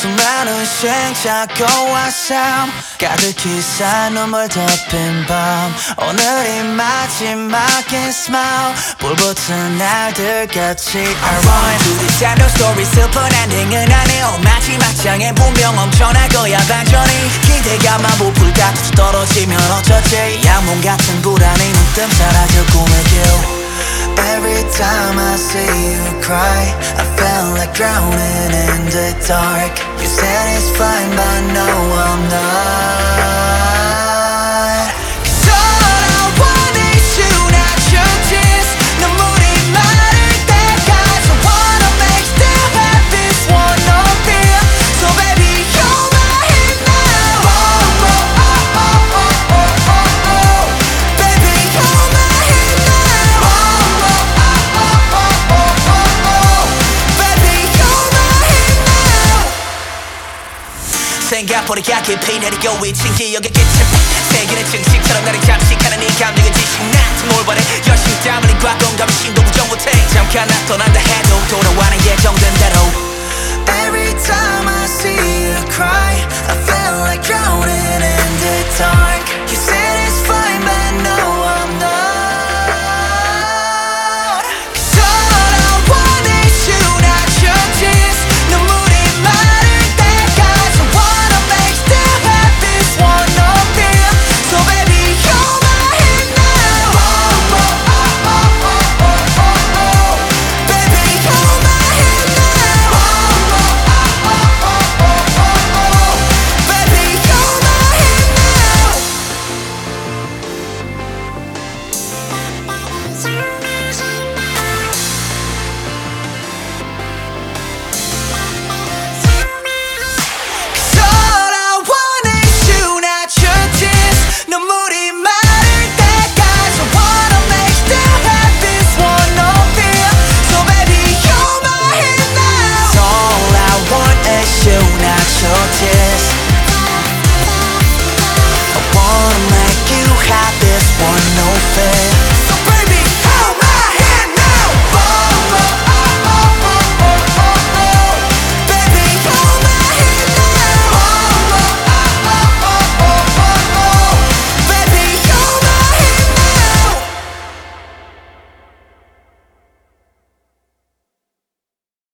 수많은 시행착오와 삶 가득히 쌓인 눈물 덮인 밤 오늘이 마지막인 smile 불붙은 날들같이 Alright 둘이 짠 no story 슬픈 엔딩은 아니오 마지막 장엔 분명 엄청날 거야 반전이 기대감만 부풀 닫혀서 떨어지면 어쩌지 양몸 같은 불안이 문득 사라져 꿈을 길 Every time I see you cry I feel like drowning in the dark You said it's fine but no I'm not 서러워 내 수납 tears 눈물이 마를 때까지 I wanna make still have this one no fear So baby you're my hit now oh, oh, oh, oh, oh, oh, oh, oh. Baby you're my hit now oh, oh, oh, oh, oh, oh, oh. Baby you're my hit now 생각보다 깊이 내리고 있진 기억의 끝은 세계는 증식처럼 나를 잠식하는 이 감정은 지식 나한테 뭘 바래 열심히 땀 흘린 과거감이 신도 부정 못해 잠깐 나떠난다 해도 돌아와는 예정